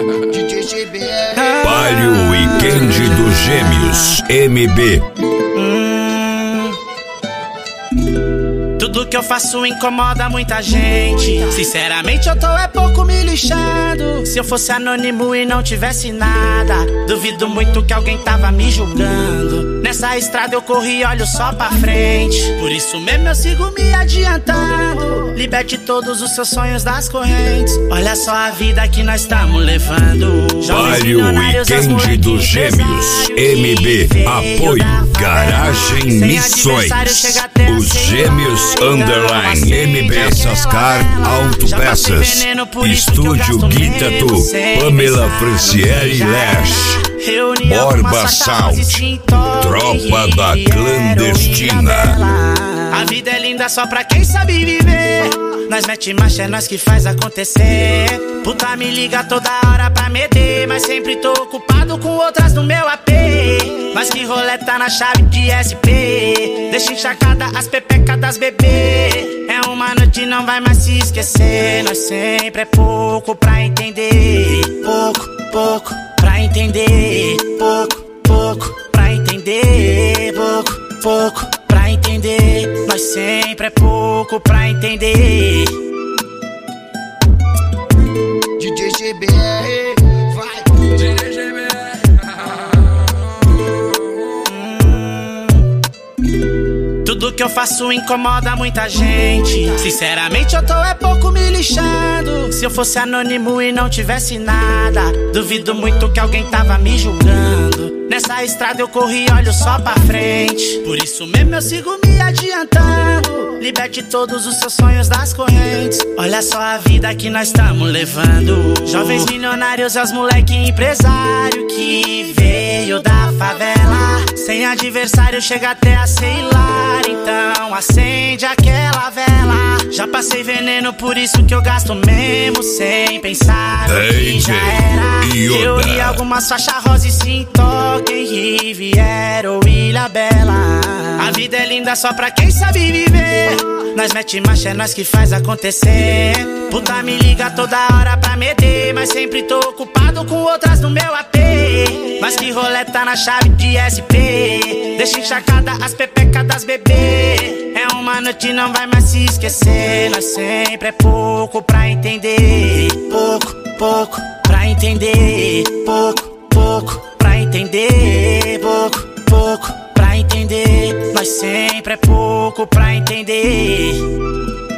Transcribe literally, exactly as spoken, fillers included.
D J G B R. Palio Weekend dos Gêmeos M B. hum. Tudo que eu faço incomoda muita gente. Sinceramente eu tô é pouco me lixando. Se eu fosse anônimo e não tivesse nada, duvido muito que alguém tava me julgando. Nessa estrada eu corri, olho só pra frente. Por isso mesmo eu sigo me adiantando. Liberte todos os seus sonhos das correntes. Olha só a vida que nós estamos levando. Palio Weekend dos Gêmeos M B. Apoio Garagem Missões. Os Gêmeos Underline M B. Sascar Autopeças. Estúdio Guitatu. Pamela Franciele Lash. Borba Sound. Tropa da Clandestina. A vida é linda só pra quem sabe viver. Nós mete marcha, é nós que faz acontecer. Puta me liga toda hora pra meter, mas sempre tô ocupado com outras no meu A P. Mas que roleta na chave de S P. Deixa encharcada as pepecas das bebê. É uma noite, não vai mais se esquecer. Nós sempre é pouco pra entender. Pouco, pouco pra entender. Pouco, pouco pra entender. Pouco, pouco pra entender. Nós sempre é pouco pra entender. D J G B R, vai. D J G B R. hum. Tudo que eu faço incomoda muita gente. Sinceramente eu tô é pouco me lixando. Se eu fosse anônimo e não tivesse nada, duvido muito que alguém tava me julgando. Nessa estrada eu corri, olho só pra frente. Por isso mesmo eu sigo me adiantando. Liberte todos os seus sonhos das correntes. Olha só a vida que nós estamos levando. Jovens milionários é os moleque empresário que veio da favela. Sem adversário chega até a sei lá. Então acende aquela vela. Já passei veneno, por isso que eu gasto mesmo sem pensar o que já era. Eu li algumas faixas rosa e sim toquem Riviera ou Ilha Bela. A vida é linda só pra quem sabe viver. Nós mete marcha, é nós que faz acontecer. Puta me liga toda hora pra meter, mas sempre tô ocupado com outras no meu A P. Mas que roleta na chave de S P. Deixa encharcada as pepecas das bebê. É uma noite, não vai mais se esquecer. Nós sempre é pouco pra entender. Pouco, pouco pra entender. Pouco, pouco pra entender. Pouco, pouco pra entender. Nós sempre é pouco pra entender.